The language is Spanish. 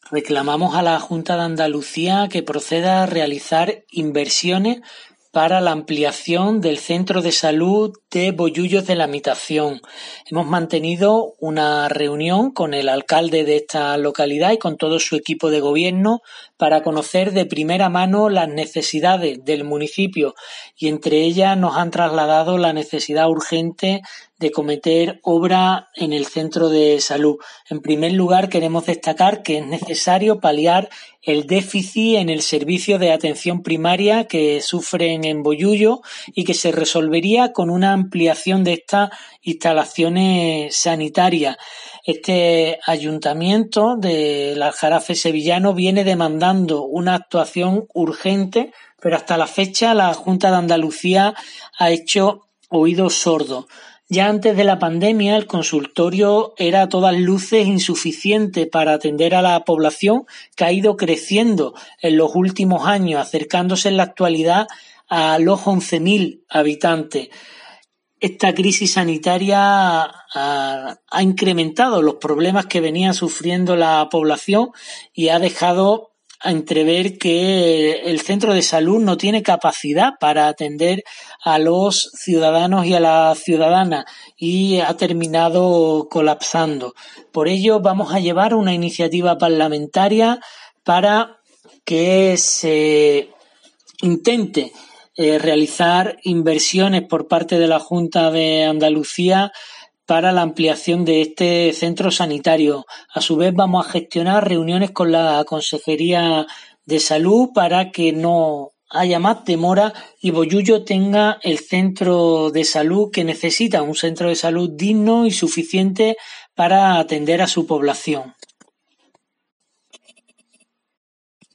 reclamamos a la Junta de Andalucía que proceda a realizar inversiones para la ampliación del centro de salud de Bollullos de la Mitación. Hemos mantenido una reunión con el alcalde de esta localidad y con todo su equipo de gobierno para conocer de primera mano las necesidades del municipio, y entre ellas nos han trasladado la necesidad urgente de cometer obra en el centro de salud. En primer lugar, queremos destacar que es necesario paliar el déficit en el servicio de atención primaria que sufren en Bollullos y que se resolvería con una ampliación de estas instalaciones sanitarias. Este ayuntamiento del Aljarafe sevillano viene demandando una actuación urgente, pero hasta la fecha la Junta de Andalucía ha hecho oídos sordos. Ya antes de la pandemia, el consultorio era a todas luces insuficiente para atender a la población, que ha ido creciendo en los últimos años, acercándose en la actualidad a los 11.000 habitantes. Esta crisis sanitaria ha incrementado los problemas que venía sufriendo la población y ha dejado a entrever que el centro de salud no tiene capacidad para atender a los ciudadanos y a las ciudadanas y ha terminado colapsando. Por ello, vamos a llevar una iniciativa parlamentaria para que se intente realizar inversiones por parte de la Junta de Andalucía para la ampliación de este centro sanitario. A su vez, vamos a gestionar reuniones con la Consejería de Salud para que no haya más demora y Bollullos tenga el centro de salud que necesita, un centro de salud digno y suficiente para atender a su población.